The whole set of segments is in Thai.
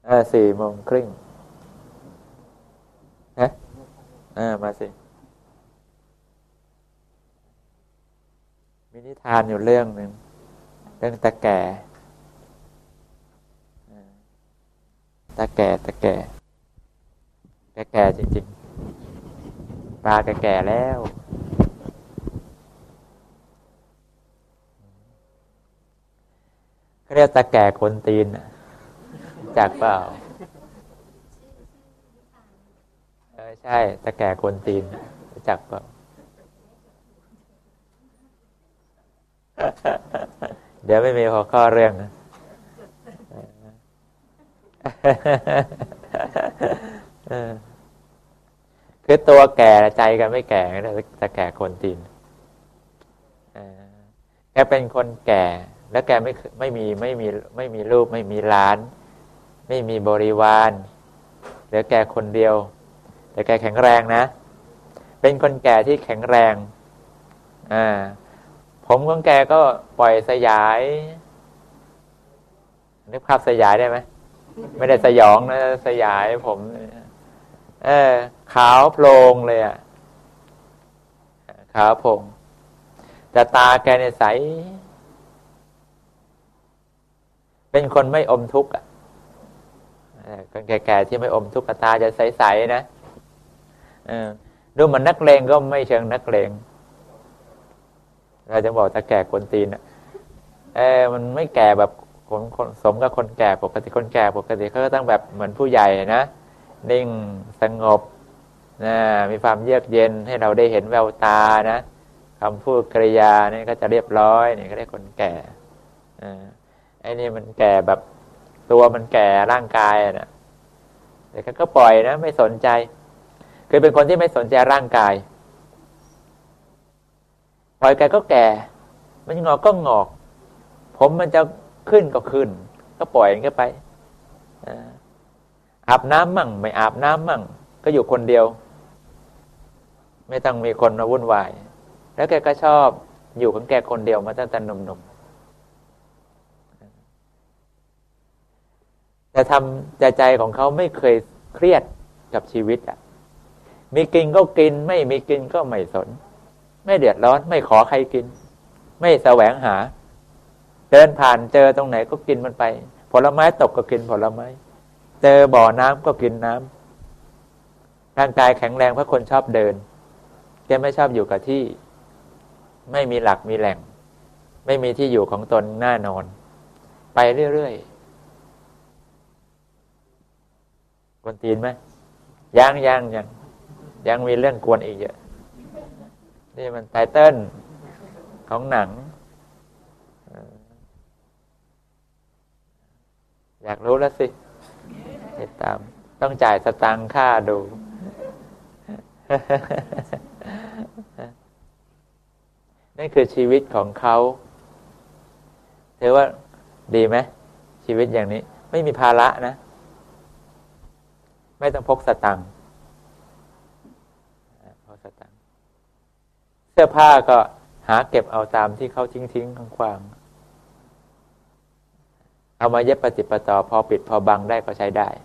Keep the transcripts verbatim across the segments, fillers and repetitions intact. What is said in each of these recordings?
เออสี่โมงครึ่งฮะอ่ามาสิมีนิทานอยู่เรื่องหนึ่งเรื่องตาแก่ตาแก่ตาแก่แก่แก่จริงๆตาแก่แก่แล้วเขาเรียกตาแก่คนตีนจากเปล่าเออใช่ตาแก่คนตีนจากเปล่าเดี๋ยวไม่มีหัวข้อเรื่องนะคือตัวแก่ใจกันไม่แก่แต่แก่คนตีนแกเป็นคนแก่แล้วแกไม่ไม่มีไม่มีไม่มีลูกไม่มีหลานไม่มีบริวารเหลือแกคนเดียวแต่แกแข็งแรงนะเป็นคนแก่ที่แข็งแรงอ่าผมของแกก็ปล่อยสยายนึกภาพสยายได้ไหมไม่ได้สยองนะสยายผมเออขาวโพลงเลยอ่ะขาวโพลงแต่ตาแกเนี่ยใสเป็นคนไม่อมทุกข์อ่ะคนแก่ๆที่ไม่อมทุกข์ตาจะใสๆนะเออดูเหมือนนักเลงก็ไม่เชิงนักเลงเราจะบอกตาแก่คนตีนอ่ะเออมันไม่แก่แบบคนคนสมกับคนแก่ปกติคนแก่ปกติเขาก็ต้องแบบเหมือนผู้ใหญ่นะนิ่งสงบนะมีความเยือกเย็นให้เราได้เห็นแววตานะคำพูดกริยานี่ก็จะเรียบร้อยนี่ก็เรียกคนแก่อ่าไอ้นี่มันแก่แบบตัวมันแก่ร่างกายนะแต่ก็ปล่อยนะไม่สนใจคือเป็นคนที่ไม่สนใจร่างกายปล่อยแกก็แก่มันงอกก็งอกผมมันจะขึ้นก็ขึ้นก็ปล่อยมันก็ไปอาบน้ำมั่งไม่อาบน้ำมั่งก็อยู่คนเดียวไม่ต้องมีคนมาวุ่นวายแล้วแกก็ชอบอยู่ของแกคนเดียวมาตั้งแต่หนุ่มๆแต่ทำใจใจของเขาไม่เคยเครียดกับชีวิตอ่ะมีกินก็กินไม่มีกินก็ไม่สนไม่เดือดร้อนไม่ขอใครกินไม่แสวงหาเดินผ่านเจอตรงไหนก็กินมันไปผลไม้ตกก็กินผลไม้เจอบ่อน้ำก็กินน้ำร่างกายแข็งแรงเพราะคนชอบเดินแกไม่ชอบอยู่กับที่ไม่มีหลักมีแหล่งไม่มีที่อยู่ของตนแน่นอนไปเรื่อยๆกวนตีนไหมยังยังยังยังมีเรื่องกวนอีกเยอะนี่มันไตเติ้ลของหนังอยากรู้แล้วสิติดตามต้องจ่ายสตังค่าดูนั่นคือชีวิตของเขาถือว่าดีไหมชีวิตอย่างนี้ไม่มีภาระนะไม่ต้องพกสตังค์พกสตังค์เสื้อผ้าก็หาเก็บเอาตามที่เขาทิ้งทิ้งขวางๆเอามาเย็บประติดประต่อพอปิดพอบังได้ก็ใช้ได้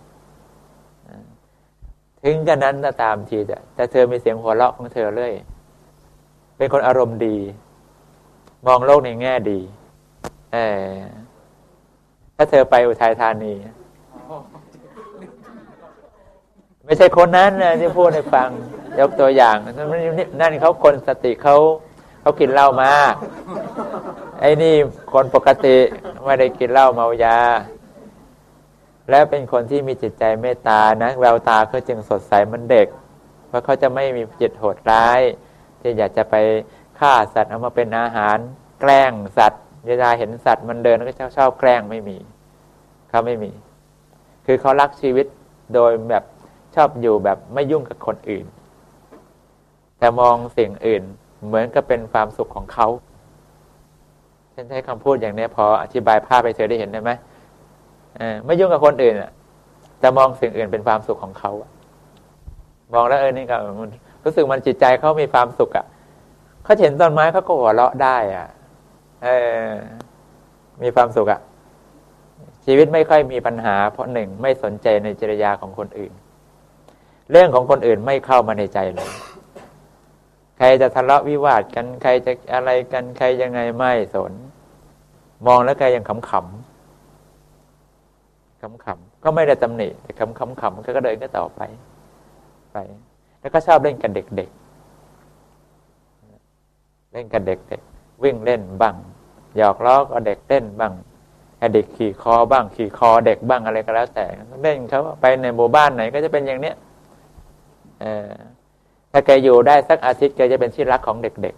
ถึงกันนั้นก็ตามทีจะแต่เธอมีเสียงหัวเราะของเธอเรื่อยเป็นคนอารมณ์ดีมองโลกในแง่ดีเออถ้าเธอไปอุทัยธานีไม่ใช่คนนั้นนะที่พูดให้ฟังยกตัวอย่างนั่นเขาคนสติเขาเขากินเหล้ามาไอ้นี่คนปกติไม่ได้กินเหล้าเมายาและเป็นคนที่มีจิตใจเมตตานะแววตาเขาจึงสดใสเหมือนเด็กเพราะเขาจะไม่มีจิตโหดร้ายที่อยากจะไปฆ่าสัตว์เอามาเป็นอาหารแกล้งสัตว์เวลาเห็นสัตว์มันเดินก็ชอบแกล้งไม่มีเขาไม่มีคือเขารักชีวิตโดยแบบชอบอยู่แบบไม่ยุ่งกับคนอื่นแต่มองสิ่งอื่นเหมือนกับเป็นความสุขของเขาฉันใช้คำพูดอย่างนี้พออธิบายภาพไปเธอได้เห็นได้ไหมไม่ยุ่งกับคนอื่นอ่ะแต่มองสิ่งอื่นเป็นความสุขของเขามองแล้วเออนี่ก็รู้สึกมันจิตใจเขามีความสุขอ่ะเขาเห็นต้นไม้เขาก็หัวเราะได้อ่ะเออมีความสุขอ่ะชีวิตไม่ค่อยมีปัญหาเพราะหนึ่งไม่สนใจในจริยาของคนอื่นเรื่องของคนอื่นไม่เข้ามาในใจเลยใครจะทะเลาะวิวาทกันใครจะอะไรกันใครยังไงไม่สนมองแล้วแกยังขำขำขำขำก็ไม่ได้ตำหนิแต่ขำขำขำก็เดินก็ต่อไปไปแล้วก็ชอบเล่นกับเด็กๆเล่นกับเด็กๆวิ่งเล่นบ้างหยอกล้อกับเด็กเล่นบ้างให้เด็กขี่คอบ้างขี่คอเด็กบ้างอะไรก็แล้วแต่เล่นเขาไปในหมู่บ้านไหนก็จะเป็นอย่างเนี้ยเออถ้าแกอยู่ได้สักอาทิตย์แกจะเป็นที่รักของเด็ก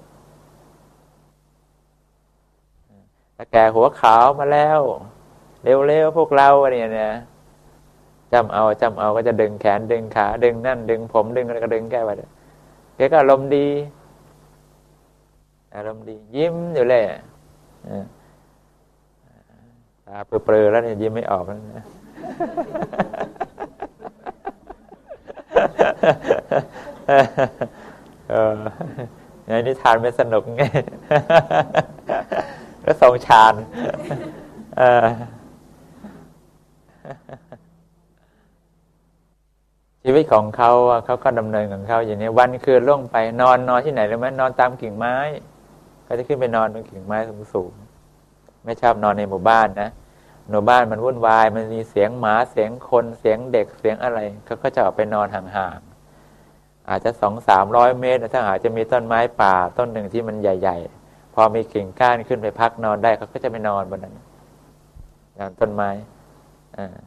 ๆถ้าแกหัวขาวมาแล้วเร็วๆพวกเราเนี่ยนะจำเอาจำเอาก็จะดึงแขนดึงขาดึงนั่นดึงผมดึงอะไรก็ดึงแกไปแกก็อารมณ์ดีอารมณ์ดียิ้มอยู่เลยตาเปลือยๆแล้วเนี่ยยิ้มไม่ออกแล้วนะเออไงนิทานไม่สนุกไงก็ทรงฌานเออชีวิตของเขาเขาก็ดำเนินของเขาอย่างนี้วันคืนล่วงไปนอนนอนที่ไหนรู้ไหมนอนตามกิ่งไม้เขาจะขึ้นไปนอนบนกิ่งไม้สูงๆไม่ชอบนอนในหมู่บ้านนะหมู่บ้านมันวุ่นวายมันมีเสียงหมาเสียงคนเสียงเด็กเสียงอะไรเขาก็จะออกไปนอนห่างๆอาจจะสองสามร้อยเมตรถ้าหากจะมีต้นไม้ป่าต้นหนึ่งที่มันใหญ่ๆพอมีกิ่งก้านขึ้นไปพักนอนได้เขาก็จะไปนอนบนนั้นนอนต้นไม้อ่า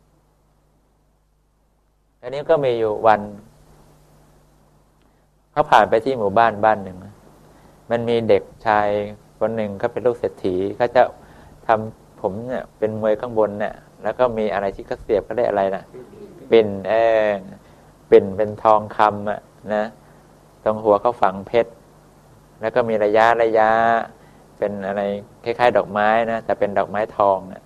อันนี้ก็มีอยู่วันเขาผ่านไปที่หมู่บ้านบ้านหนึ่งมันมีเด็กชายคนหนึ่งเขาเป็นลูกเศรษฐีเขาจะทำผมเนี่ยเป็นมวยข้างบนเนี่ยแล้วก็มีอะไรที่เขาเสียบก็ได้อะไรนะปิ่นเออปิ่นเป็นทองคำอ่ะนะตรงหัวเขาฝังเพชรแล้วก็มีระยะระยะเป็นอะไรคล้ายๆดอกไม้นะแต่เป็นดอกไม้ทองอ่ะ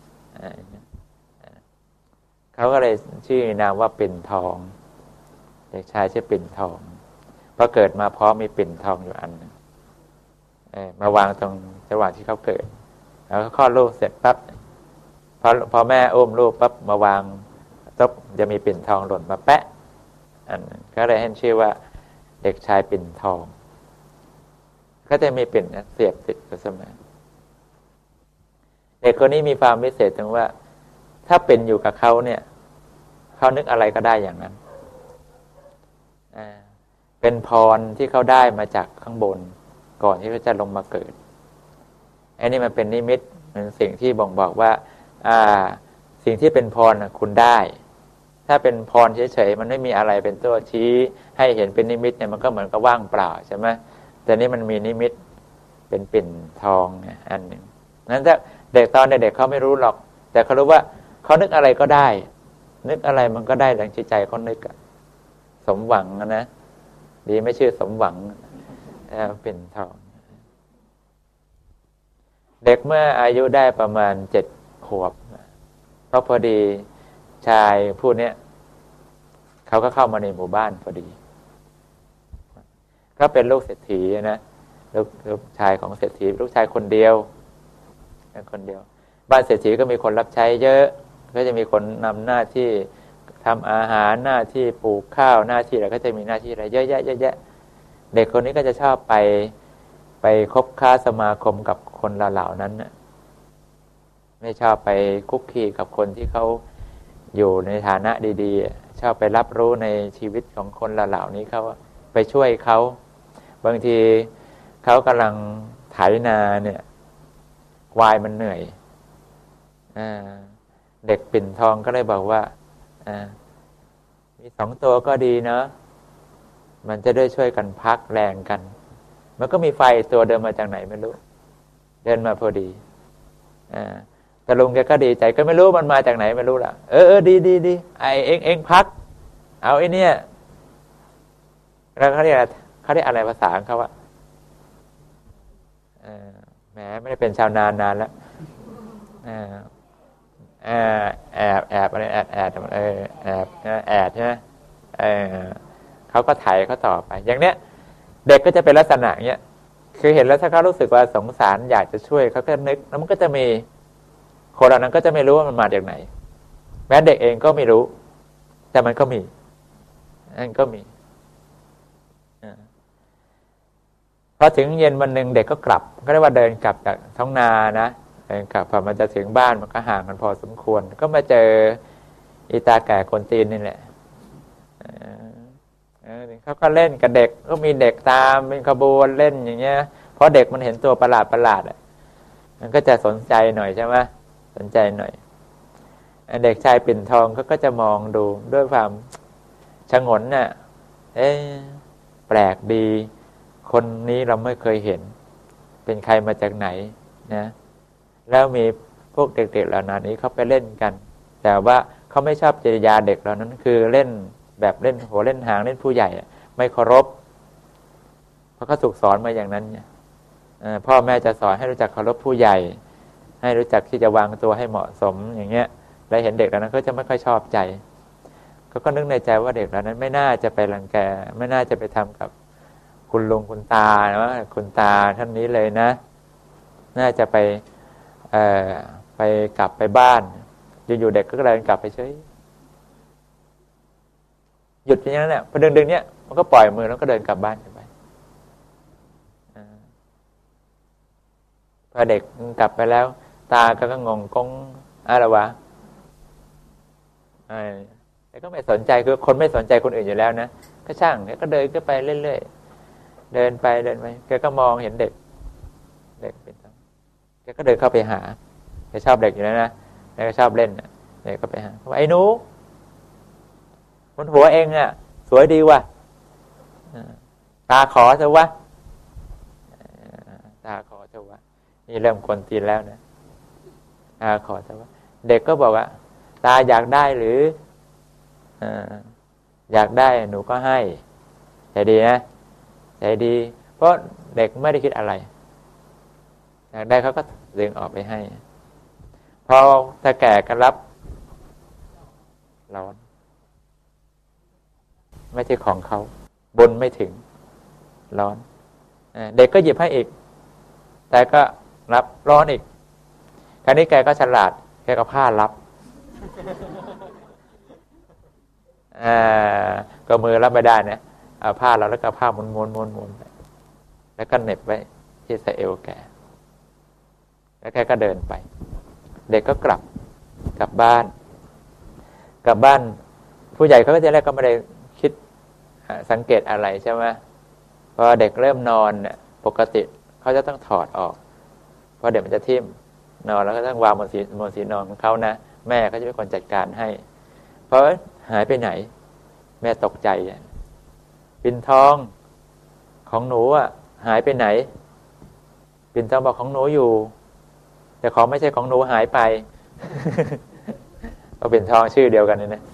เขาก็เลยชื่อนามว่าปิ่นทองเด็กชายชื่อปิ่นทองเพราะเกิดมาพร้อมมีปิ่นทองอยู่อันนึงมาวางตรงจังหวะที่เขาเกิดแล้วคลอดลูกเสร็จปั๊บพอพอแม่อุ้มลูกปั๊บมาวางต๊บจะมีปิ่นทองหล่นมาแปะอันนั้นก็เลยให้ชื่อว่าเด็กชายปิ่นทองก็จะมีปิ่นเสียบติดกับเสมอเด็กคนนี้มีความพิเศษตรงว่าถ้าเป็นอยู่กับเขาเนี่ยเขานึกอะไรก็ได้อย่างนั้นเป็นพรที่เขาได้มาจากข้างบนก่อนที่เขาจะลงมาเกิดอันนี้มันเป็นนิมิตเป็นสิ่งที่บ่งบอกว่าอ่าสิ่งที่เป็นพรคุณได้ถ้าเป็นพรเฉยๆมันไม่มีอะไรเป็นตัวชี้ให้เห็นเป็นนิมิตเนี่ยมันก็เหมือนกับว่างเปล่าใช่ไหมแต่นี้มันมีนิมิตเป็นปิ่นทองอันหนึ่งนั้นถ้าเด็กตอนเด็กเขาไม่รู้หรอกแต่เขารู้ว่าเขานึกอะไรก็ได้นึกอะไรมันก็ได้ดังใจเขานึกสมหวังนะดีไม่ชื่อสมหวังปิ่นทองเด็กเมื่ออายุได้ประมาณเจ็ดขวบเพราะพอดีชายผู้นี้เขาก็เข้ามาในหมู่บ้านพอดีก็เป็นลูกเศรษฐีนะลูกลูกชายของเศรษฐีลูกชายคนเดียวคนเดียวบ้านเศรษฐีก็มีคนรับใช้เยอะก็จะมีคนนำหน้าที่ทำอาหารหน้าที่ปลูกข้าวหน้าที่อะไรก็จะมีหน้าที่อะไรเยอะแยะเยอะแยะเด็กคนนี้ก็จะชอบไปไปคบค้าสมาคมกับคนเหล่านั้นนะไม่ชอบไปคุกคีกับคนที่เขาอยู่ในฐานะดีๆชอบไปรับรู้ในชีวิตของคนเหล่านี้เขาไปช่วยเขาบางทีเขากำลังไถนาเนี่ยควายมันเหนื่อยเด็กปิ่นทองก็เลยบอกว่ามีสองตัวก็ดีเนาะมันจะได้ช่วยกันพักแรงกันมันก็มีไฟตัวเดินมาจากไหนไม่รู้เดินมาพอดีแต่ลุงแกก็ดีใจก็ไม่รู้มันมาจากไหนไม่รู้ล่ะเออเออดีดีดีไอเอ็งเอ็งพักเอาไอเนี่ยแล้วเขาเรียกเขาเรียกอะไรภาษาเขาว่าแหมไม่ได้เป็นชาวนานนานแล้วแอบแอบอะไรแอบแอบเออแอบแอบใช่ไหมเออเขาก็ไถเขาต่อไปอย่างเนี้ยเด็กก็จะเป็นลักษณะเนี้ยคือเห็นแล้วถ้าเขารู้สึกว่าสงสารอยากจะช่วยเขาก็นึกแล้วมันก็จะมีคนเหล่านั้นก็จะไม่รู้ว่ามันมาจากไหนแม้เด็กเองก็ไม่รู้แต่มันก็มีนั่นก็มีพอถึงเย็นวันหนึ่งเด็กก็กลับก็เรียกว่าเดินกลับจากท้องนานะเดินกลับพอมันจะถึงบ้านมันก็ห่างกันพอสมควรก็มาเจออีตาแก่คนจีนนี่แหละเขาก็เล่นกับเด็กก็มีเด็กตามเป็นขบวนเล่นอย่างเงี้ยเพราะเด็กมันเห็นตัวประหลาดประหลาดอ่ะมันก็จะสนใจหน่อยใช่ไหมสนใจหน่อยเด็กชายปิ่นทองเขาก็จะมองดูด้วยความชงนน่ะเอ๊ะแปลกดีคนนี้เราไม่เคยเห็นเป็นใครมาจากไหนนะแล้วมีพวกเด็กๆเหล่านี้เขาไปเล่นกันแต่ว่าเขาไม่ชอบจริยาเด็กเหล่านั้นคือเล่นแบบเล่นหัวเล่นหางเล่นผู้ใหญ่ไม่เคารพเพราะเขาถูกสอนมาอย่างนั้นเนี่ยพ่อแม่จะสอนให้รู้จักเคารพผู้ใหญ่ให้รู้จักที่จะวางตัวให้เหมาะสมอย่างเงี้ยแล้วเห็นเด็กเหล่านั้นก็จะไม่ค่อยชอบใจเขาก็นึกในใจว่าเด็กเหล่านั้นไม่น่าจะไปรังแกไม่น่าจะไปทำกับคุณลุงคุณตานะคุณตาท่านนี้เลยนะน่าจะไปเอ่อไปกลับไปบ้านอยู่ๆเด็กก็เลยกลับไปเฉยหยุดอย่างนั้นแหละพอเดินเดินเนี้ยมันก็ปล่อยมือแล้วก็เดินกลับบ้านไปพอเด็กกลับไปแล้วตาก็งงกงอะไรวะแต่ก็ไม่สนใจคือคนไม่สนใจคนอื่นอยู่แล้วนะก็ช่างก็เดินก็ไปเรื่อยๆเดินไปเดินไปแกก็มองเห็นเด็กเด็กเป็นแกก็เดินเข้าไปหาแกชอบเด็กอยู่แล้วนะแกก็ชอบเล่นเด็กก็ไปหาไอ้หนูบนหัวเองอ่ะสวยดีว่ะตาขอเถอะวะตาขอเถอะวะนี่เริ่มกวนตีนแล้วนะตาขอเถอะวะเด็กก็บอกว่าตาอยากได้หรืออยากได้หนูก็ให้ใจดีนะใจดีเพราะเด็กไม่ได้คิดอะไรอยากได้เขาก็ดึงออกไปให้พอถ้าแก่ก็รับร้อนไม่ใช่ของเขาบนไม่ถึงร้อนเด็กก็หยิบให้อีกแต่ก็รับร้อนอีกคราวนี้แกก็ฉลาดแกก็ผ้ารับอ่าก็มือรับไม่ได้นะเอาผ้าเราแล้วก็ผ้าม้วนม้วนม้วนม้วนแล้วก็เหน็บไว้ที่สะเอวแกแล้วแกก็เดินไปเด็กก็กลับกลับบ้านกลับบ้านผู้ใหญ่เขาก็จะแรกก็ไม่ได้คิดสังเกตอะไรใช่ไหมพอเด็กเริ่มนอนเนี่ยปกติเขาจะต้องถอดออกเพราะเด็กมันจะทิ่มนอนแล้วก็ต้องวางบนสีบนสีนอนของเขานะแม่เขาจะเป็นคนจัดการให้เพราะหายไปไหนแม่ตกใจปิ่นทองของหนูอ่ะหายไปไหนปิ่นทองบอกของหนูอยู่แต่ของไม่ใช่ของหนูหายไปก็ปิ่นทองชื่อเดียวกันนี่นะ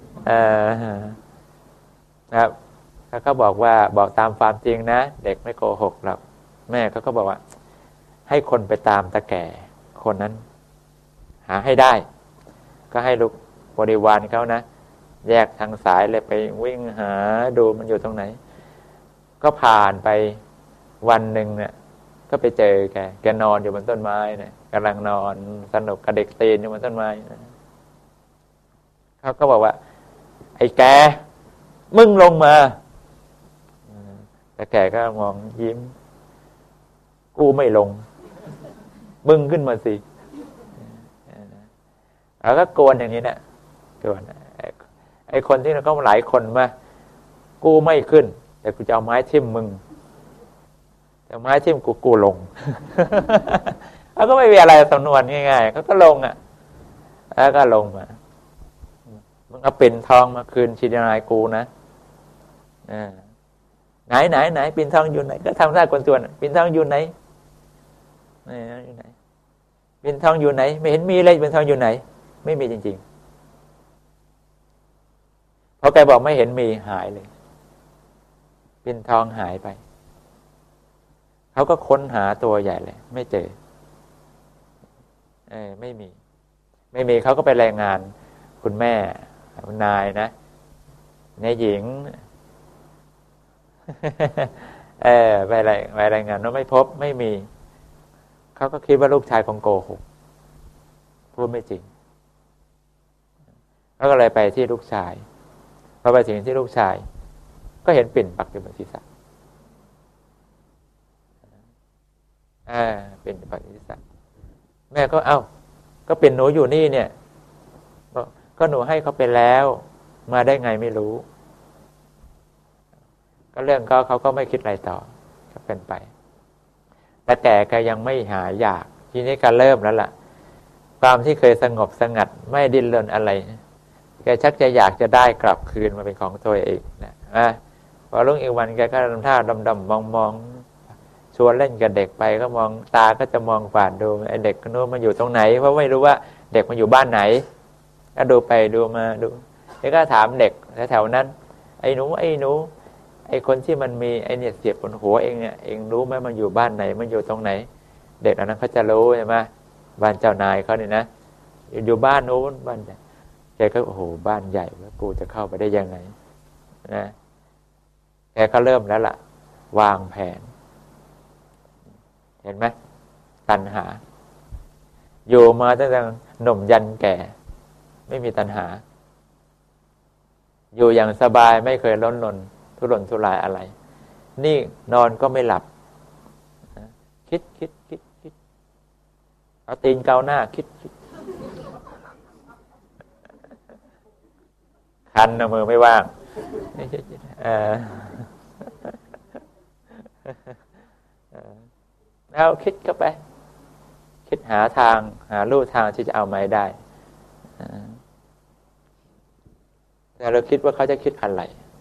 นะครับเขาก็บอกว่าบอกตามความจริงนะเด็กไม่โกหกหรอกแม่เขาก็บอกว่าให้คนไปตามตาแก่คนนั้นหาให้ได้ก็ให้ลูกบริวารเขานะแยกทางสายเลยไปวิ่งหาดูมันอยู่ตรงไหนก็ผ่านไปวันหนึ่งเนี่ยก็ไปเจอแกแกนอนอยู่บนต้นไม้เนี่ยกำลังนอนสนุกกับเด็กตีนอยู่บนต้นไม้นะเขาก็บอกว่าไอ้แกมึงลงมาแต่แกก็มองยิ้มกูไม่ลงมึงขึ้นมาสิแล้วก็โกนอย่างนี้นะโกนไอ้คนที่เราก็หลายคนมากูไม่ขึ้นแต่กูจะเอาไม้ทิ่มมึงแต่ไม้ทิ่มกูกูลงแล้วก็ไม่มีอะไรสำนวนง่ายๆเขาก็ลงอ่ะแล้วก็ลงมามึงเอาปิ่นทองมาคืนชินนายกูนะไหนไหนไหนปิ่นทองอยู่ไหนก็ทำท่าคนตัวปิ่นทองอยู่ไหนไหนอยู่ไหนปิ่นทองอยู่ไหนไม่เห็นมีเลยปิ่นทองอยู่ไหนไม่มีจริงๆพอแกบอกไม่เห็นมีหายเลยปิ่นทองหายไปเขาก็ค้นหาตัวใหญ่เลยไม่เจอเออไม่มีไม่มีเขาก็ไปรายงานคุณแม่คุณนายนะนายหญิงเออไปรายไปรายงานว่าไม่พบไม่มีเขาก็คิดว่าลูกชายคงโกหกพูดไม่จริงแล้วก็เลยไปที่ลูกชายพอไปถึงที่ลูกชายก็เห็นปิ่นปักอยู่บนศีรษะอ่าปิ่นปักอยู่บนศีรษะแม่ก็เอ้าก็ปิ่นหนูอยู่นี่เนี่ยก็หนูให้เขาไปแล้วมาได้ไงไม่รู้ก็เรื่องเขาเขาก็ไม่คิดอะไรต่อก็เป็นไปแต่แต่ก็ยังไม่หายอยากทีนี้ก็เริ่มแล้วล่ะความที่เคยสงบสงัดไม่ดิ้นรนอะไรแกชักจะอยากจะได้กลับคืนมาเป็นของตัวเองนะอ่ะพอรุ่งอีกวันแกก็ทำท่าดำๆมองๆชวนเล่นกับเด็กไปก็มองตาก็จะมองกวาดดูไอ้เด็กคนนู้นมันอยู่ตรงไหนเพราะไม่รู้ว่าเด็กมันอยู่บ้านไหนก็ดูไปดูมาดูแล้วก็ถามเด็กแถวๆนั้นไอ้หนูไอ้หนูไอ้คนที่มันมีไอ้เนี่ยเสียบบนหัวเองเนี่ยเองรู้ไหมมันอยู่บ้านไหนมันอยู่ตรงไหนเด็กอันนั้นเขาจะรู้ใช่ไหมบ้านเจ้านายเขาเนี่ยนะอยู่บ้านนู้นบ้านแกก็โอ้โหบ้านใหญ่แล้วกูจะเข้าไปได้ยังไงนะแกก็เริ่มแล้วล่ะวางแผนเห็นไหมตัณหาอยู่มาตั้งแต่หนุ่มยันแก่ไม่มีตัณหาอยู่อย่างสบายไม่เคยร้อนรนทุรนทุรายอะไรนี่นอนก็ไม่หลับคิดคิดคิดคิดเอาตีนเกาหน้าคิดคิดคันนะมือไม่ว่างเออแล้วคิดก็ไปคิดหาทางหาลู่ทางที่จะเอาไม้ได้แต่เราคิดว่าเขาจะคิดอะไร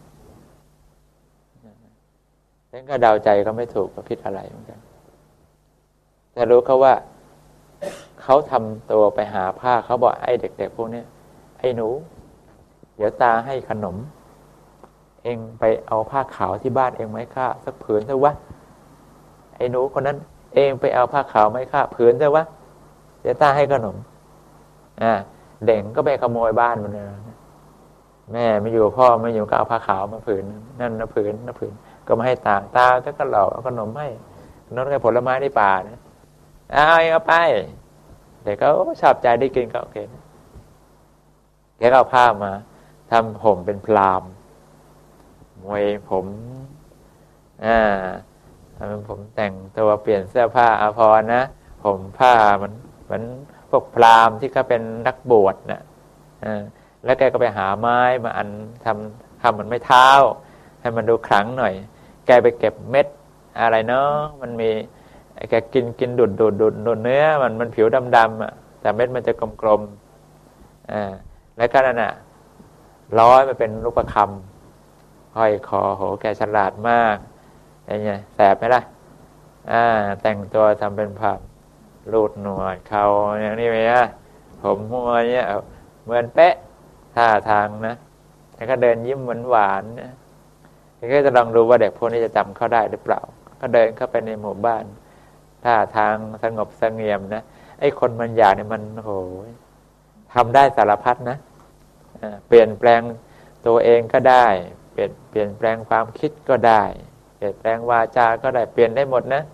ฉันก็เดาใจก็ไม่ถูกว่าคิดอะไรเหมือนกันแต่รู้เขาว่าเขาทำตัวไปหาผ้าเขาบอกไอ้เด็กๆพวกนี้ไอ้หนูเดี๋ยวตาให้ขนมเองไปเอาผ้าขาวที่บ้านเองไหมข้าสักผืนเถอะวะไอ้หนูคนนั้นเองไปเอาผ้าขาวไหมข้าผืนเถอะวะเดี๋ยวตาให้ขนมอ่าเด็กก็ไปขโมยบ้านมันเลยแม่ไม่อยู่พ่อไม่อยู่ก็เอาผ้าขาวมาผืนนั่นนะผืนนะผืนก็มาให้ตาตาก็หลอกเอาขนมให้นั่นก็ผลไม้ในป่านะเอาเอาไปเด็กก็ชอบใจได้กินก็โอเคแกก็เอาผ้ามาทำผมเป็นพราหมณ์มวยผมอ่าทำเป็นผมแต่งตัวเปลี่ยนเสื้อผ้าอาภรณ์นะผมผ้ามันเหมือนพวกพราหมณ์ที่เขาเป็นนักบวชนะอ่าแล้วแกก็ไปหาไม้มาอันทำทำเหมือนไม้เท้าให้มันดูขลังหน่อยแกไปเก็บเม็ดอะไรเนาะมันมีแกกินกินดูดดูดดูดดูดเนื้อมันมันผิวดำๆอ่ะแต่เม็ดมันจะกลมๆอ่าแล้วก็นั่นน่ะร้อยมันเป็นลูกประคำห้อยคอโหแกฉลาดมากอย่างเงี้ยแสบไหมล่ะอ่าแต่งตัวทำเป็นผักรูดหนวดเขาอย่างนี้ไหมอ่ะผมมัวเนี้ยเหมือนเป๊ะท่าทางนะแล้วก็เดินยิ้มหวานๆนะก็จะลองดูว่าเด็กพวกนี้จะจำเขาได้หรือเปล่าก็เดินเข้าไปในหมู่บ้านท่าทางสงบเสงี่ยมนะไอ้คนมันอยากเนี่ยมันโหยทำได้สารพัดนะเปลี่ยนแปลงตัวเองก็ได้เปลี่ยนเปลี่ยนแปลงความคิดก็ได้เปลี่ยนแปลงวาจาก็ได้เปลี่ยนได้หมดนะ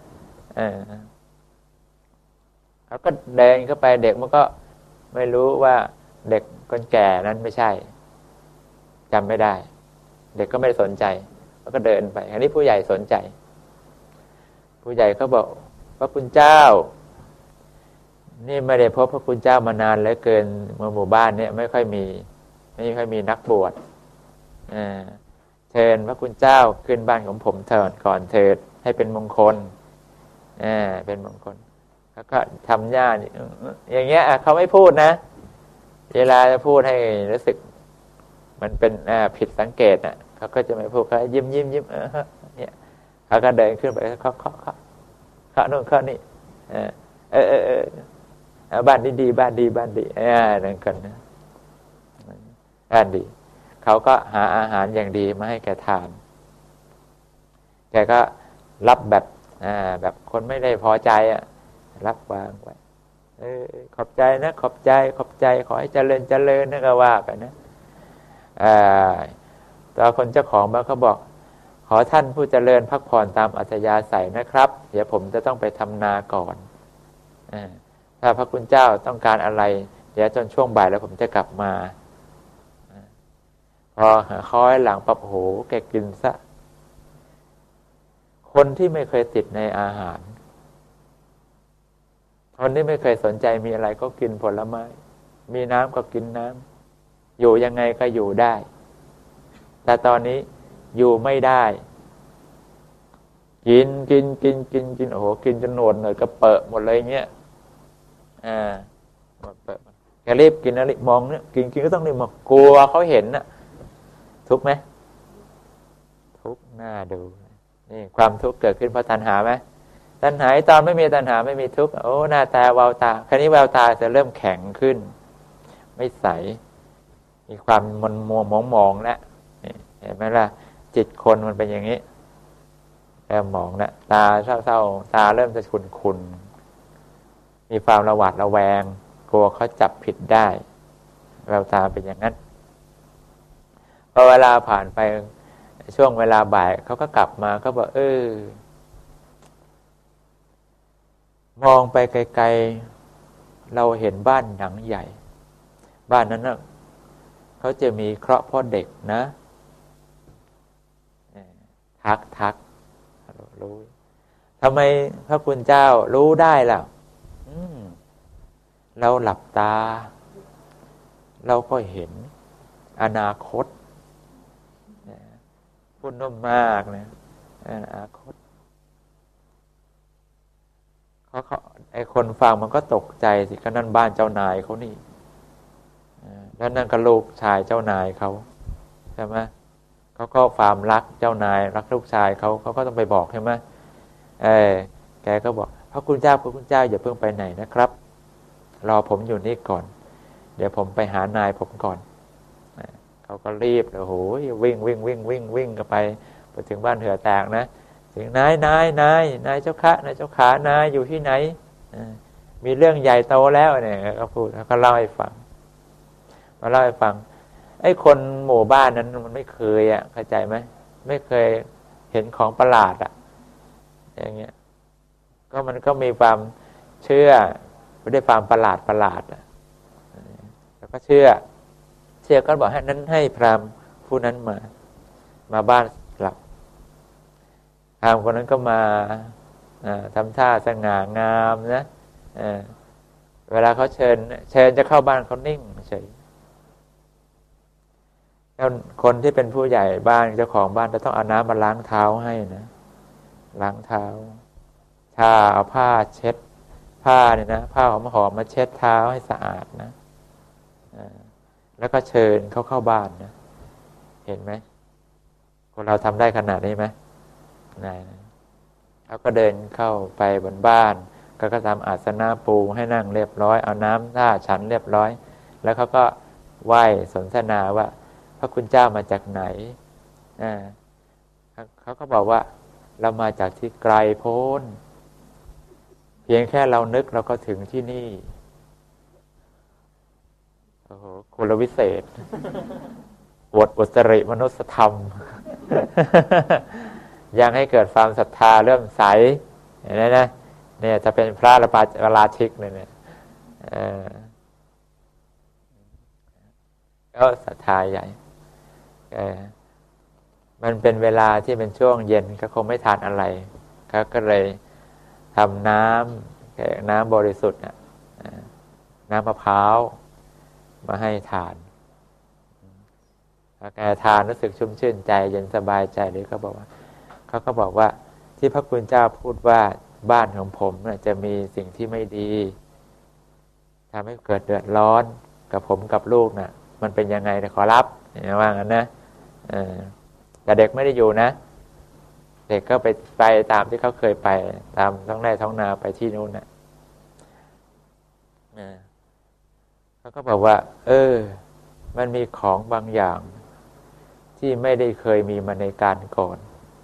เขาก็เดินเข้าไปเด็กมันก็ไม่รู้ว่าเด็กคนแก่นั้นไม่ใช่จำไม่ได้เด็กก็ไม่ได้สนใจแล้วก็เดินไปอันนี้ผู้ใหญ่สนใจผู้ใหญ่เขาบอกพระคุณเจ้านี่ไม่ได้พบพระคุณเจ้ามานานเหลือเกินเมื่อหมู่บ้านเนี่ยไม่ค่อยมีไม่ค่อยมีนักบวชเชิญพระคุณเจ้าขึ้นบ้านของผมเถิดก่อนเถิดให้เป็นมงคลเป็นมงคลแล้วก็ทำหน้าอย่างเงี้ยเขาไม่พูดนะเวลาจะพูดให้รู้สึกมันเป็นผิดสังเกตอ่ะเขาก็จะไม่พูดเขายิ้มยิ้มยิ้มเออเนี่ยเขาก็เดินขึ้นไปเขาเขาเขาเขาโน่นเขานี่เออเออเออเออบ้านดีดีบ้านดีบ้านดีเออนั่นกันนะบ้านดีเขาก็หาอาหารอย่างดีมาให้แกทานแกก็รับแบบอ่าแบบคนไม่ได้พอใจอ่ะรับวางไว้เออขอบใจนะขอบใจขอบใจขอให้เจริญเจริญนะก็ว่าไปนะอ่าตอนคนเจ้าของบ้านเขาบอกขอท่านผู้เจริญพักผ่อนตามอัธยาศัยนะครับเดี๋ยวผมจะต้องไปทำนาก่อนอ่าถ้าพระคุณเจ้าต้องการอะไรดี๋ยวจนช่วงบ่ายแล้วผมจะกลับมาพอคอยหลังปั๊บโหแกกินซะคนที่ไม่เคยติดในอาหารคนที่ไม่เคยสนใจมีอะไรก็กินผลไม้มีน้ำก็กินน้ำอยู่ยังไงก็อยู่ได้แต่ตอนนี้อยู่ไม่ได้กินกินกินกินกินโอ้โหกินจนหนวดหน่อยก็เปอะหมดเลยเงี้ยอ่าหมดเปอะแกรีบกินนะรีบมองเนี่ยกินกินก็ต้องรีบมองกลัวเขาเห็นน่ะทุกข์ไหมทุกข์น่าดูนี่ความทุกข์เกิดขึ้นเพราะตัณหาไหมตัณหาตอนไม่มีตัณหาไม่มีทุกข์โอ้หน้าตาแววตาคราวนี้แววตาจะเริ่มแข็งขึ้นไม่ใสมีความมันมัวมองมองแล้วเห็นไหมล่ะจิตคนมันเป็นอย่างนี้เริ่มมองแล้วตาเศร้าๆตาเริ่มจะขุ่นๆมีความระหวาดระแวงกลัวเขาจับผิดได้แววตาเป็นอย่างนั้นพอเวลาผ่านไปช่วงเวลาบ่ายเขาก็กลับมาเขาบอกเออมองไปไกลๆเราเห็นบ้านหลังใหญ่บ้านนั้นน่ะเขาจะมีเคราะห์พ่อเด็กนะทักทักรู้ทำไมพระคุณเจ้ารู้ได้ล่ะเราหลับตาเราก็เห็นอนาคตพูดนุ่มมากนะอนาคตเขาเขาไอคนฟังมันก็ตกใจสิก็นั่นบ้านเจ้านายเขานี่แล้วนั่นก็ลูกชายเจ้านายเขาใช่ไหมเขาก็ความรักเจ้านายรักลูกชายเขาเขาก็ต้องไปบอกใช่ไหมเออแกก็บอกพระคุณเจ้าพระคุณเจ้าอย่าเพิ่งไปไหนนะครับรอผมอยู่นี่ก่อนเดี๋ยวผมไปหานายผมก่อนเขาก็รีบโอ้โหวิ่งวิ่งวิ่งวิ่งวิ่งกันไปไปถึงบ้านเหือแตกนะถึงนายนายนายนายเจ้าขานายเจ้าขานายอยู่ที่ไหนมีเรื่องใหญ่โตแล้วเนี่ยเขาพูดเขาเล่าให้ฟังมาเล่าให้ฟังไอ้คนหมู่บ้านนั้นมันไม่เคยอ่ะเข้าใจไหมไม่เคยเห็นของประหลาดอ่ะอย่างเงี้ยก็มันก็มีความเชื่อไม่ได้ความประหลาดประหลาดอ่ะแล้วก็เชื่อเชื่อก็บอกให้นั้นให้พราหมณ์ผู้นั้นมามาบ้านหลับพราหมณ์คนนั้นก็มาทำท่าสง่างามนะเวลาเขาเชิญเชิญจะเข้าบ้านเขานิ่งเฉยแล้วคนที่เป็นผู้ใหญ่บ้านเจ้าของบ้านจะต้องเอาน้ำมาล้างเท้าให้นะล้างเท้าถ้าเอาผ้าเช็ดผ้าเนี่ยนะผ้าหอมหอมมาเช็ดเท้าให้สะอาดนะแล้วก็เชิญเขาเข้าบ้านนะเห็นไหมคนเราทำได้ขนาดนี้ไหมได้นะเขาก็เดินเข้าไปบนบ้านก็ก็ทำอาสนะปูให้นั่งเรียบร้อยเอาน้ำท่าฉันเรียบร้อยแล้วเขาก็ไหว้สนทนาว่าพระคุณเจ้ามาจากไหนอ่าเขาก็บอกว่าเรามาจากที่ไกลโพ้นเพียงแค่เรานึกเราก็ถึงที่นี่โอ้โหคุณวิเศษอวดอุตริมนุสธรรม ยังให้เกิดความศรัทธาเริ่มใสเห็นไหมนะเนี่ยจะเป็นพระราชาราชิกเลยเนี่ยก็ศรัทธาใหญ่มันเป็นเวลาที่เป็นช่วงเย็นก็คงไม่ทานอะไรเขาก็เลยทำน้ำน้ำบริสุทธิ์น้ำมะพร้าวมาให้ทานพอแกทานรู้สึกชุ่มชื่นใจเย็นสบายใจเลยเขาบอกว่าเขาก็บอกว่าที่พระคุณเจ้าพูดว่าบ้านของผมเนี่ยจะมีสิ่งที่ไม่ดีทำให้เกิดเดือดร้อนกับผมกับลูกน่ะมันเป็นยังไงขอรับอย่างว่างั้นนะแต่เด็กไม่ได้อยู่นะเด็กก็ไปไปตามที่เขาเคยไปตามท้องไร่ท้องนาไปที่นู้นน่ะเขาก็บอกว่าเออมันมีของบางอย่างที่ไม่ได้เคยมีมาในการก่อน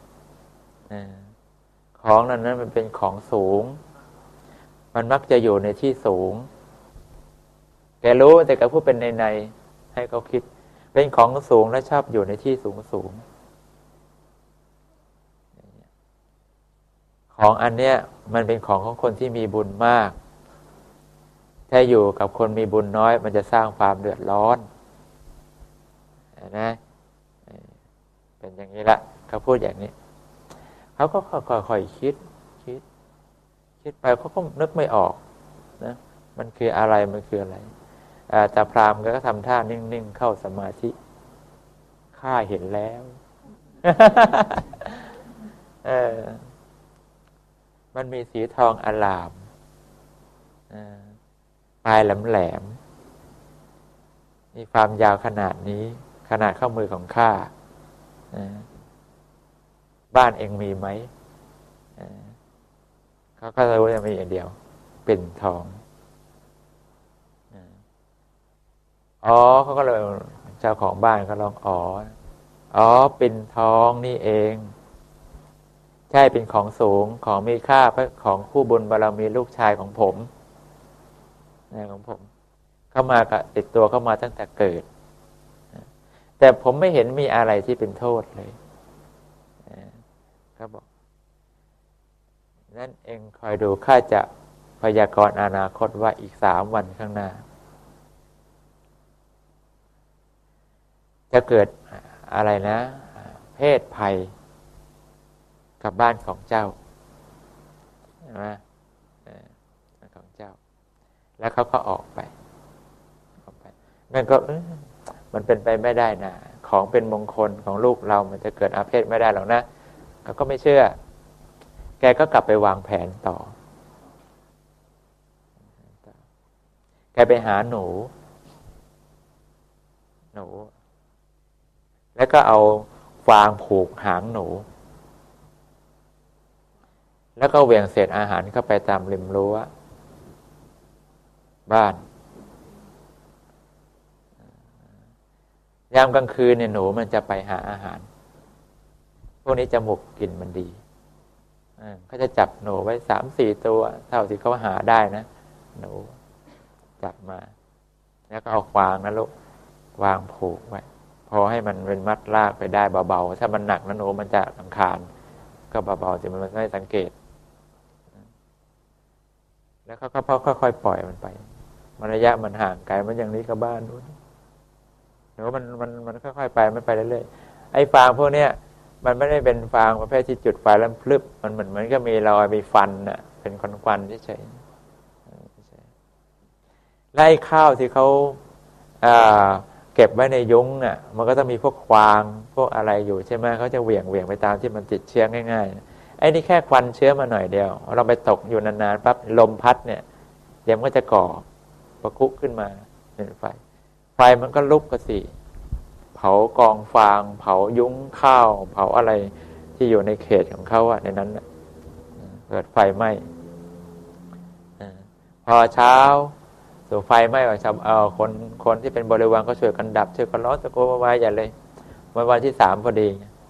ของนั้นนั้นมันเป็นของสูงมันมักจะอยู่ในที่สูงแกรู้แต่ก็พูดเป็นในในให้เขาคิดเป็นของสูงและชอบอยู่ในที่สูงสูงของอันเนี้ยมันเป็นของของคนที่มีบุญมากแทถ้าอยู่กับคนมีบุญน้อยมันจะสร้างความเดือดร้อนนะเป็นอย่างนี้ละเขาพูดอย่างนี้เขาก็ค่อยๆคิดคิดคิดไปเขาก็นึกไม่ออกนะมันคืออะไรมันคืออะไรแต่พราหมณ์ก็ทำท่านิ่งๆเข้าสมาธิข้าเห็นแล้ว เออมันมีสีทองอลามปลายแหลมๆมีความยาวขนาดนี้ขนาดข้อมือของข้าบ้านเองมีไหมเขาก็รู้ว่ามีอย่างเดียวเป็นทองอ๋อเขาก็เลยเจ้าของบ้านก็ลองอ๋ออ๋อเป็นทองนี่เองใช่เป็นของสูงของมีค่าเพราะของคู่บุญบารมีลูกชายของผมนายของผมเข้ามากับติดตัวเข้ามาตั้งแต่เกิดแต่ผมไม่เห็นมีอะไรที่เป็นโทษเลยเขาบอกนั่นเองคอยดูข้าจะพยากรณ์อนาคตว่าอีกสามวันข้างหน้าจะเกิดอะไรนะเพศภัยกับบ้านของเจ้าใช่ไหมของเจ้าแล้วเขาก็ออกไปออกไปนั่นก็มันเป็นไปไม่ได้นะของเป็นมงคลของลูกเรามันจะเกิดอาเพศไม่ได้หรอกนะเขาก็ไม่เชื่อแกก็กลับไปวางแผนต่อแกไปหาหนูหนูแล้วก็เอาฟางผูกหางหนูแล้วก็เหวี่ยงเศษอาหารเข้าไปตามริมรั้วบ้านยามกลางคืนเนี่ยหนูมันจะไปหาอาหารพวกนี้จมูกกลิ่นมันดีเขาจะจับหนูไว้สามสี่ตัวเท่าที่เขาหาได้นะหนูจับมาแล้วก็เอาฟางนะลูกวางผูกไว้พอให้มันเป็นมัดลากไปได้เบาๆถ้ามันหนักนะหนูมันจะรำคาญก็เบาๆสิมันไม่สังเกตแล้วเขาก็ค่อยๆปล่อยมันไปมันระยะมันห่างไกลมันอย่างนี้กับบ้านนู้นหนูมันมันมันค่อยๆไปไม่ไปเรื่อยๆไอ้ฟางพวกเนี้ยมันไม่ได้เป็นฟางประเภทที่จุดไฟแล้วพลึบมันเหมือนมันก็มีรอยมีฟันน่ะเป็นควันๆเฉยๆไล่ข้าวที่เขาอ่าเก็บไว้ในยุ้งอ่ะมันก็ต้องมีพวกควางพวกอะไรอยู่ใช่ไหมเขาจะเหวี่ยงเหวี่ยงไปตามที่มันติดเชื้อง่ายๆไอ้นี่แค่ควันเชื้อมาหน่อยเดียวเราไปตกอยู่นานๆปั๊บลมพัดเนี่ยเดี๋ยวมันก็จะก่อประคุขึ้นมาเป็นไฟไฟมันก็ลุกก็สิเผากองฟางเผายุ้งข้าวเผาอะไรที่อยู่ในเขตของเขาอะในนั้นเกิดไฟไหม้พอเช้าสู่ไฟไหม้ว่าชาวเอาคนคนที่เป็นบริวารก็ช่วยกันดับช่วยกันร้อนตะโกนมาอย่าเลยวันวันที่สามพอดี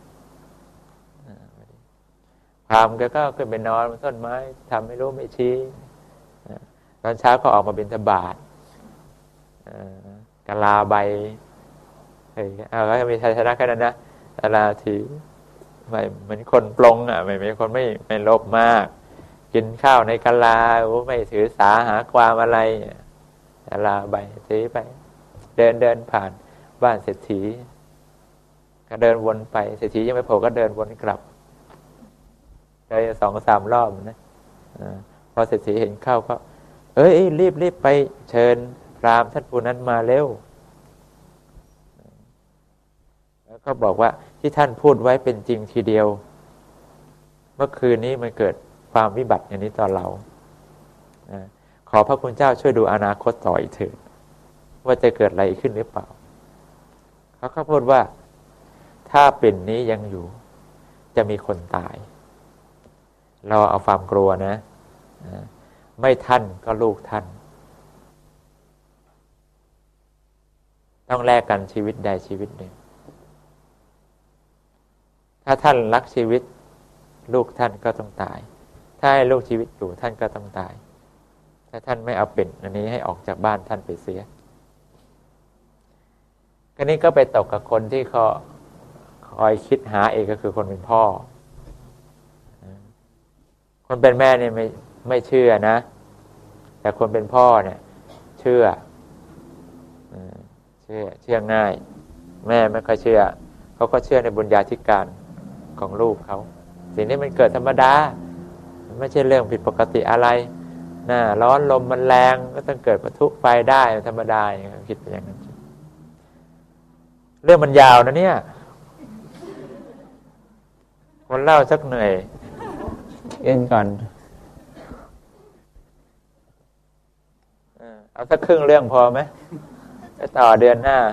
พรามแกก็ขึ้นไปนอนบนต้นไม้ทำไม่รู้ไม่ชี้ตอนเช้าก็ออกมาบิณฑบาตกะลาใบเฮ้ยเอาก็มีชัยชนะแค่นั้นนะกะลาถือไม่เหมือนคนปลงอ่ะไม่เป็นคนไม่ไม่โลภมากกินข้าวในกะลาโอ้ไม่ถือสาหาความอะไรกะลาใบถือไปเดินเดินผ่านบ้านเศรษฐีก็เดินวนไปเศรษฐียังไม่โผล่ก็เดินวนกลับได้สองสามรอบนะพอเศรษฐีเห็นเข้าก็เอ้ยรีบรีบไปเชิญพราหมณ์ท่านผู้นั้นมาเร็วแล้วก็บอกว่าที่ท่านพูดไว้เป็นจริงทีเดียวเมื่อคืนนี้มันเกิดความวิบัติอย่างนี้ต่อเราขอพระคุณเจ้าช่วยดูอนาคตต่ออีกเถิดว่าจะเกิดอะไรขึ้นหรือเปล่าเขาก็พูดว่าถ้าปิ่นนี้ยังอยู่จะมีคนตายเราเอาความกลัวนะไม่ท่านก็ลูกท่านต้องแลกกันชีวิตใดชีวิตหนึ่งถ้าท่านรักชีวิตลูกท่านก็ต้องตายถ้าให้ลูกชีวิตอยู่ท่านก็ต้องตายถ้าท่านไม่เอาเป็นอันนี้ให้ออกจากบ้านท่านไปเสียก็นี้ก็ไปตกกับคนที่เขาคอยคิดหาเองก็คือคนเป็นพ่อคนเป็นแม่เนี่ยไม่ไม่เชื่อนะแต่คนเป็นพ่อเนี่ยชื่อเชื่อเชื่อง่ายแม่ไม่ค่อยเชื่อเขาก็เชื่อในบุญญาธิการของลูกเขาสิ่งนี้มันเกิดธรรมดาไม่ใช่เรื่องผิดปกติอะไรหน้าร้อนลมมันแรงก็ต้องเกิดปะทุไฟได้ธรรมดาอย่างนี้คิดอย่างนั้นเรื่องมันยาวนะเนี่ยคนเล่าสักเหนื่อยเอ็นก่อนเอาสักครึ่งเรื่องพอไหมไปต่อเดือนหน้า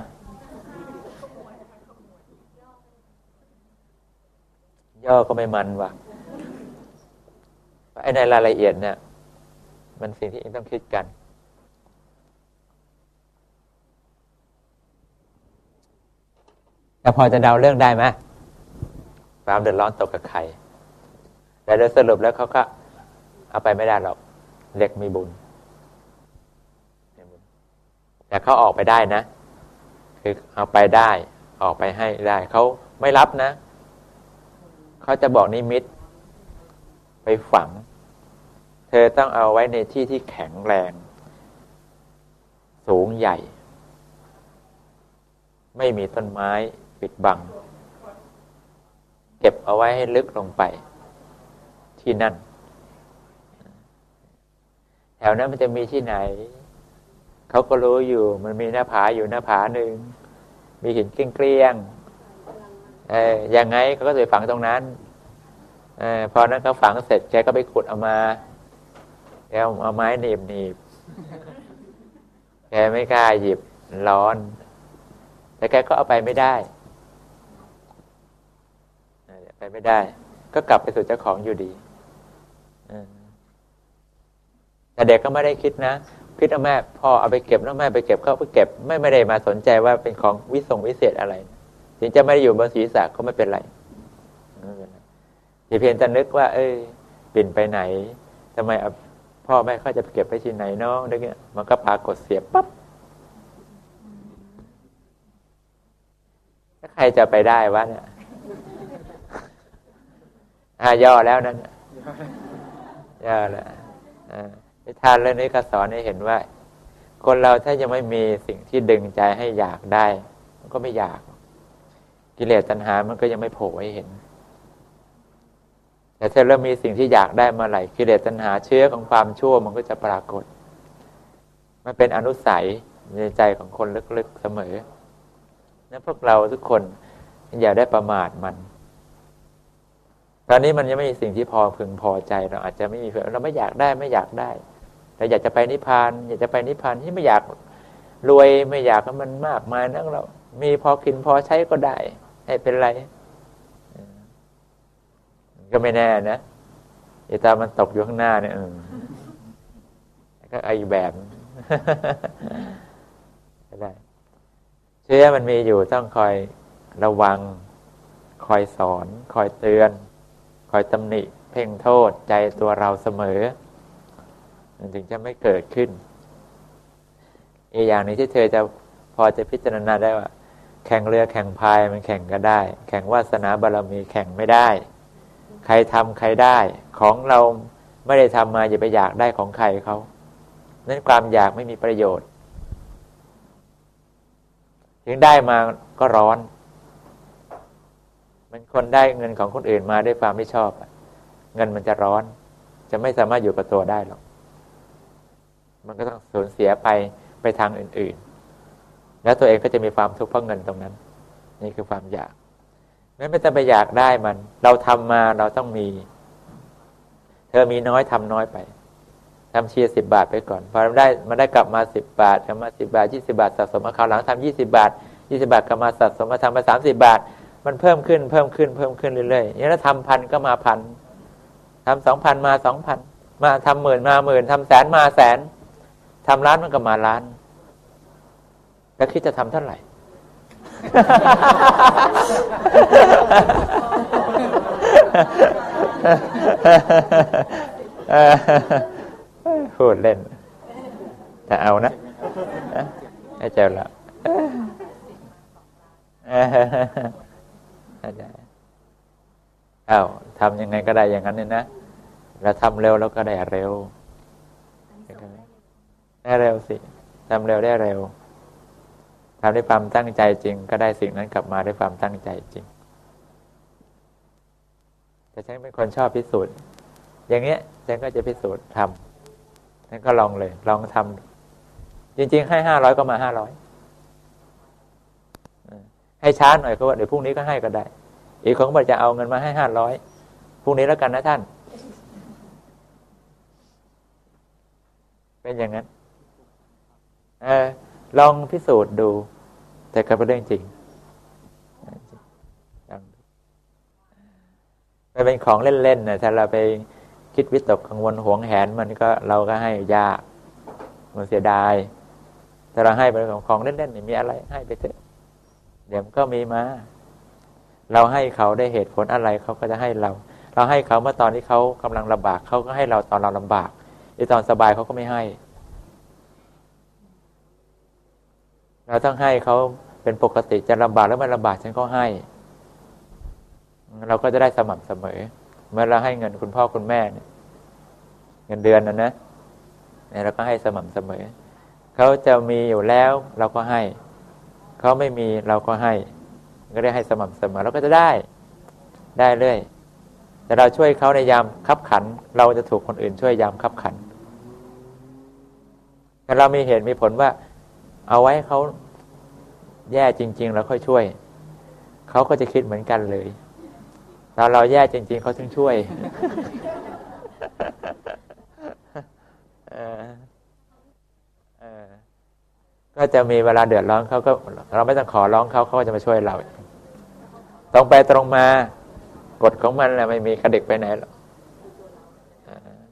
ย่อก็ไม่มันว่ะไอ้ในรายละเอียดเนี่ยมันสิ่งที่เองต้องคิดกันแต่พอจะเดาเรื่องได้ไหมความเดือดร้อนตกกับใครแต่โดยสรุปแล้วเขาก็เอาไปไม่ได้หรอกเด็กมีบุญแต่เขาออกไปได้นะคือเอาไปได้ออกไปให้ได้เขาไม่รับนะเขาจะบอกนิมิตไปฝังเธอต้องเอาไว้ในที่ที่แข็งแรงสูงใหญ่ไม่มีต้นไม้ปิดบังเก็บเอาไว้ให้ลึกลงไปที่นั่นแถวนั้นมันจะมีที่ไหนเขาก็รู้อยู่มันมีหน้าผาอยู่หน้าผาหนึ่งมีหินเกลี้ยงๆเออยังไงเขาก็จะไปฝังตรงนั้นเออพอนั้นเขาฝังเสร็จแกก็ไปขุดเอามาแล้วเอาไม้หนีบหนีบแกไม่กล้าหยิบร้อนแต่แกก็เอาไปไม่ได้ไปไม่ได้ก็กลับไปสู่เจ้าของอยู่ดีแต่เด็กก็ไม่ได้คิดนะคิดว่าแม่พ่อเอาไปเก็บแล้วแม่ไปเก็บเขาไปเก็บไม่ไม่ได้มาสนใจว่าเป็นของวิสงวิเศษอะไรถึงจะไม่ได้อยู่บนศีรษะก็ไม่เป็นไรที่เพียงแต่นึกว่าเอ้ยปิ่นไปไหนทำไมพ่อแม่เขาจะไปเก็บไปที่ไหนน้องอะไรเงี้ยมันก็ปรากฏเสียปั๊บถ้าใครจะไปได้วะเนี่ยอ่าย่อแล้วนั่นย่อแล้วอ่านิทานเรื่องนี้ก็สอนให้เห็นว่าคนเราถ้ายังไม่มีสิ่งที่ดึงใจให้อยากได้มันก็ไม่อยากกิเลสตัณหามันก็ยังไม่โผล่ให้เห็นแต่ถ้าเริ่มมีสิ่งที่อยากได้เมื่อไหร่กิเลสตัณหาเชื้อของความชั่วมันก็จะปรากฏมันเป็นอนุสัยในใจของคนลึกๆเสมอนั้นพวกเราทุกคนอย่าได้ประมาทมันตอนนี้มันยังไม่มีสิ่งที่พอพึงพอใจเราอาจจะไม่มีเพื่อเราไม่อยากได้ไม่อยากได้แต่อยากจะไปนิพพานอยากจะไปนิพพานที่ไม่อยากรวยไม่อยากให้มันมากมายนักเรามีพอกินพอใช้ก็ได้ไม่เป็นไรก็ไม่แน่นะไอ้ตามันตกอยู่ข้างหน้าเนี่ยก็ไอ้แบบก็ได้เชื่อมันมีอยู่ต้องคอยระวังคอยสอนคอยเตือนคอยตำหนิเพ่งโทษใจตัวเราเสมอมันถึงจะไม่เกิดขึ้นอีกอย่างนี้ที่เธอจะพอจะพิจารณาได้ว่าแข่งเรือแข่งพายมันแข่งก็ได้แข่งวาสนาบารมีแข่งไม่ได้ใครทำใครได้ของเราไม่ได้ทำมาอย่าไปอยากได้ของใครเขานั้นความอยากไม่มีประโยชน์ถึงได้มาก็ร้อนมันคนได้เงินของคนอื่นมาด้วยความไม่ชอบเงินมันจะร้อนจะไม่สามารถอยู่กับตัวได้หรอกมันก็ต้องสูญเสียไปไปทางอื่นๆแล้วตัวเองก็จะมีความทุกข์เพราะเงินตรงนั้นนี่คือความอยากไม่ไม่ต้องไปอยากได้มันเราทำมาเราต้องมีเธอมีน้อยทำน้อยไปทำเชียร์สิบบาทไปก่อนพอได้มาได้กลับมาสิบบาทกลับมาสิบบาทยี่สิบบาทสะสมมาคราวหลังทำยี่สิบบาทยี่สิบบาทกลับมาสะสมมาทำมาสามสิบบาทมันเพิ่มขึ้นเพิ่มขึ้นเพิ่มขึ้นเรื่อยๆอย่างนี้ถ้าทำพันก็มาพันทำสองพันมาสองพันมาทำหมื่นมาหมื่นทำแสนมาแสนทำล้านมันก็มาล้านแล้วคิดจะทำเท่าไหร่ พูดเล่นแต่เอานะให้เจ้าละอ้าวทำยังไงก็ได้อย่างนั้นเนี่ยนะเราทำเร็วแล้วก็ได้เร็วได้เร็วสิทำเร็วได้เร็วทำด้วยความตั้งใจจริงก็ได้สิ่งนั้นกลับมาด้วยความตั้งใจจริงแต่ฉันเป็นคนชอบพิสูจน์อย่างเงี้ยฉันก็จะพิสูจน์ทำฉันก็ลองเลยลองทำจริงๆให้ห้าร้อยก็มาห้าร้อยให้ช้าหน่อยก็ว่าเดี๋ยวพรุ่งนี้ก็ให้ก็ได้อีกคนก็บอกจะเอาเงินมาให้ห้าร้อยพรุ่งนี้แล้วกันนะท่านเป็นอย่างนั้นเออลองพิสูจน์ดูแต่ก็เป็นเรื่องจริงมันเป็นของเล่นๆนะถ้าเราไปคิดวิตกกังวลหวงแหนมันก็เราก็ให้ยากมันเสียดายแต่เราให้เป็นของของเล่นๆนี่มีอะไรให้ไปเถอะเดี๋ยวก็มีมาเราให้เขาได้เหตุผลอะไรเขาก็จะให้เราเราให้เขาเมื่อตอนที่เขากำลังลำบากเขาก็ให้เราตอนเราลำบากไอ้ตอนสบายเขาก็ไม่ให้เราต้องให้เขาเป็นปกติจะลำบากแล้วไม่ลำบากฉันก็ให้เราก็จะได้สม่ำเสมอเมื่อเราให้เงินคุณพ่อคุณแม่เนี่ยเงินเดือนนะนะเนี่ยเราก็ให้สม่ำเสมอเขาจะมีอยู่แล้วเราก็ให้เขาไม่มีเราก็ให้ก็ได้ให้สม่ำเสมอเราก็จะได้ได้เรื่อยแต่เราช่วยเขาในยามคับขันเราจะถูกคนอื่นช่วยยามคับขันแต่เรามีเหตุมีผลว่าเอาไว้เขาแย่จริงๆแล้วค่อยช่วยเขาก็จะคิดเหมือนกันเลยตอนเราแย่จริงๆเขาถึงช่วยเออเออก็จะมีเวลาเดือดร้อนเขาก็เราไม่ต้องขอร้องเขาเขาก็จะมาช่วยเราตรงไปตรงมากฎของมันแหละไม่มีกระดิกไปไหนหรอก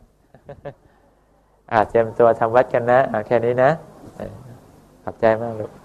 อาเตรียมตัวทำวัดกันนะแค่นี้นะขอบใจมากลูก